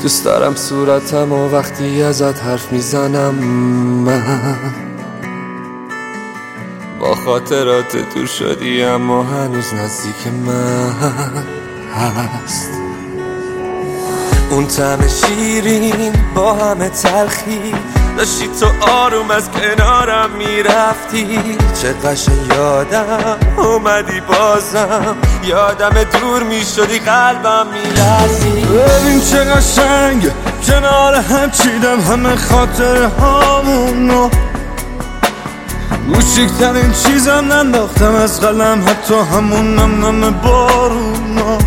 دوست دارم صورتم و وقتی ازت حرف میزنم من با خاطرات دور شدی اما هنوز نزدیک من هست. اون طعم شیرین با همه تلخی داشتی تو آروم از کنارم میرفتی، چه قشنگ یادم اومدی بازم، یادم دور میشدی قلبم میلرزی. ببین چه قشنگ کنار هم چیدم همه خاطره هامونو، کوچیکترین چیزم ننداختم از قلم حتی همون نم بارونا.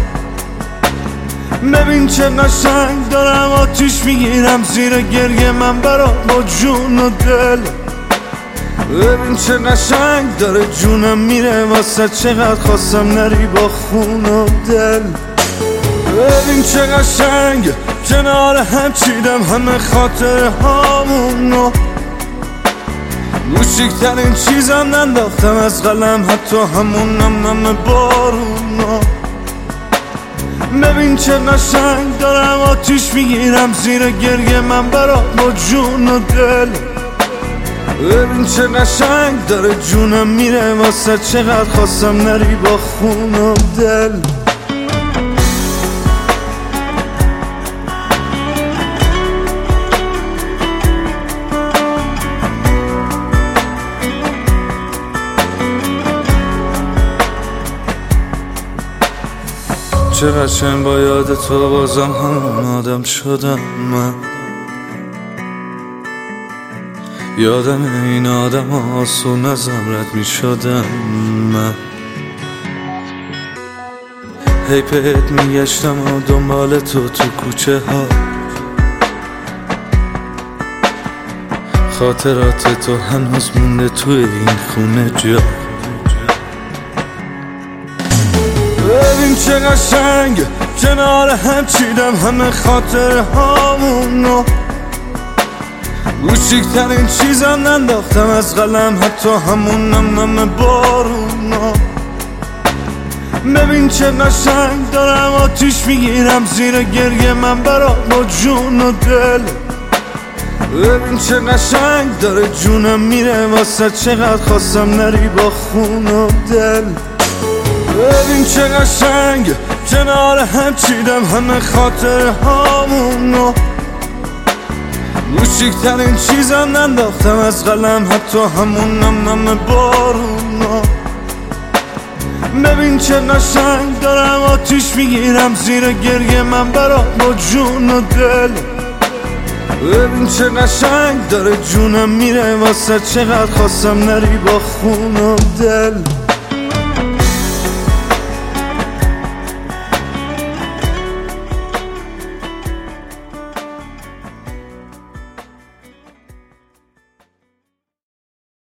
ببین چه قشنگ دارم آتیش میگیرم زیر گریه من برات با جون و دل. ببین چه قشنگ داره جونم میره واسه چقدر خواستم نری با خون و دل. ببین چه قشنگ کنار هم چیدم همه خاطره هامونو، کوچیکترین چیزم ننداختم از قلم حتی همون نم بارونا. ببین چه قشنگ دارم آتیش میگیرم زیر گریه من برات با جون و دل. ببین چه قشنگ داره جونم میره واسه چقدر خواستم نری با خون و دل. چه قشنگ با یاد تو بازم همون آدم شدم من، یادم این آدم آسون ازم رد می شدم من. هی بهت میگشتم و دنبال تو کوچه ها، خاطرات تو هنوز مونده توی این خونه جا. ببین چه قشنگ کنار هم چیدم همه خاطره هامونو، کوچیکترین چیزم ننداختم از قلم حتی همون نم بارونا. ببین چه قشنگ دارم آتیش میگیرم زیر گریه من برات با جون و دل. ببین چه قشنگ داره جونم میره واسه چقدر خواستم نری با خون و دل. ببین چه قشنگ کنار هم چیدم همه خاطره هامونو، کوچیکترین چیزم ننداختم از قلم حتی همون نم بارونا. ببین چه قشنگ دارم آتیش میگیرم زیر گریه من برات با جون و دل. ببین چه قشنگ داره جونم میره واسه چقدر خواستم نری با خون و دل.